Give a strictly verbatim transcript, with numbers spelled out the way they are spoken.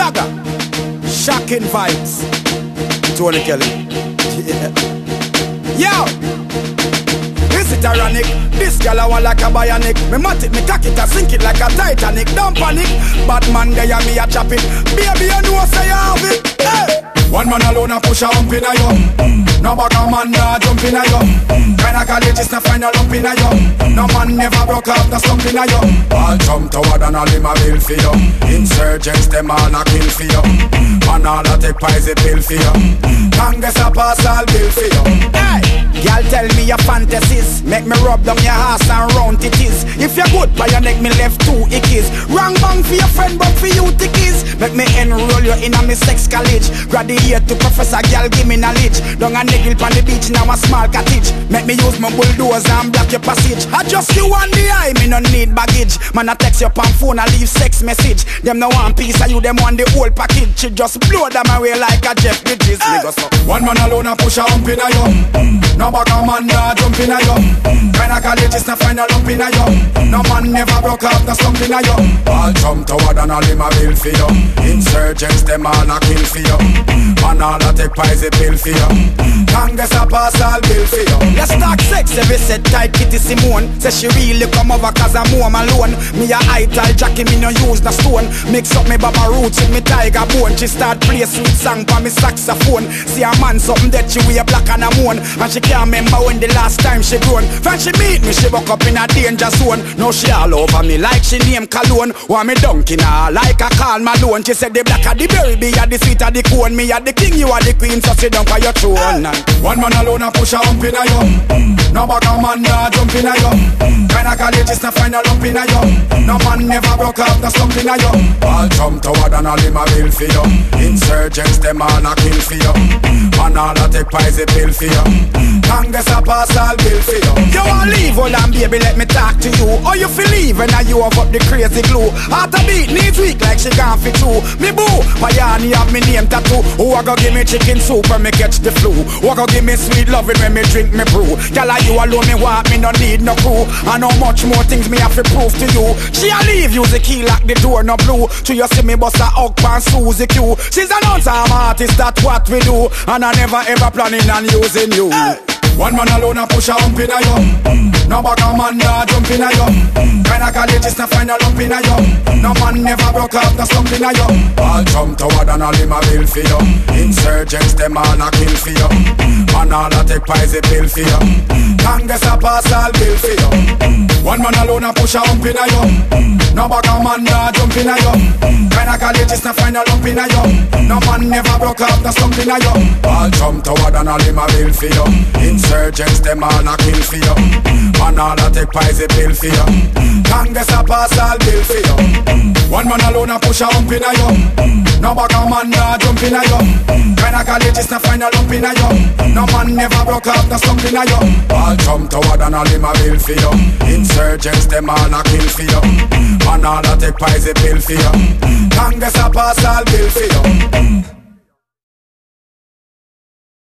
Blagger, shocking vibes. Tony Kelly. Yeah. Yo. Is it ironic? This gal I want like a bionic. Me mat it, me cock it, I sink it like a Titanic. Don't panic, bad man there and me a chop it. Baby you know say you have it. Hey. One man alone a push a hump in a yo. No bugger man nah jump in a yo. Kinda college is no final lump in a yo. No man never broke out the slump in a yo. All jump toward and all him a bill for you. Insurgents them all a kill for you. Man all a take pies a pill for you. Congress a pass all bill for you. Hey, y'all tell me your fantasies. Make me rub down your ass and round it is. If you're good by your neck me left two ickies. Wrong bang for your friend but for you tickies. Make me enroll you in a me sex college. Graduate to professor, girl give me knowledge. Down a niggle on the beach now a small cottage. Make me use my bulldozer and block your passage. I just you on the eye, me no need baggage. Man I text you on phone and leave sex message. Them no one piece of you, them want the whole package. She just blow them away like a Jeff Bridges. Hey. One man alone a push a hump in a yo. No bugger man nah jump in a yo. Kinda college is no final lump in a yo. No man never broke out the slump in a yo. All jump toward and all him a bill for you. Insurgents them all a kill for you. Man all a take pies a bill for you. Congress a pass all bill for you. Let's talk sex every set tight Kitty Simone. Say she really come over cause I'm home alone. Me a ital Jackie me no use the stone. Mix up me Baba roots with me tiger bone. She start play sweet song for me saxophone. See a man something that she wear black and a moon. And she can't remember when the last time she grown. When she meet me she buck up in a danger zone. Now she all over me like she name Cologne. Want me dunking her like a Karl Malone. She said the black of the berry be a the sweet of the cone. Me a the king, you are the queen, so sit down for your throne. One man alone a push a hump in a yo. No bugger man nah jump in a yo. Kinda college is no final lump in a yo. No man never broke out the slump in a yo. All jump toward and all him a bill for you. Insurgents them all a kill for you. Man all a take pies a bill for you. Congress a pass all bill for you. You want leave, hold on baby, let me talk to you. Or you feel leave and now you have up the crazy glue. Heart a beat, knees weak like she can't fit through. Me boo, Payani have me name tattoo. Who a go give me chicken soup when me catch the flu? Who a go give me sweet loving when me drink me brew? Girl, you alone me want, me no need no crew. And how much more things me have to prove to you. She a leave, use the key lock the door no blue. To you see me bust a hug pan Suzy Q. She's an on-time artist, that's what we do. And I never ever planning on using you. Hey. One man alone a push a hump in a yo. No bugger man nah jump in a yo. Kinda college is no final lump in a yo. No man never broke out the slump in a yo. All jump toward and all him a bill for you. Insurgents them all a kill for you. Man all a take pies a bill for you. Congress a pass all bill for you. One man alone a push a hump in a yo. No bugger man nah jump in a yo. Kinda college is no final lump in a yo. No man never broke out the slump in a yo. All jump toward and all him a bill for you. Insurgents them all a kill for you. Man all a take pies a bill for you. Congress a pass all bill for you. One man alone a push a hump in a yo. No bugger man nah jump in a yo. Kinda college is no final lump in a yo. No man never broke out the slump in a yo. All jump toward and all him a bill for you. Insurgents them all a kill for you. Man all a take pies a bill for you. Congress a pass all bill for you.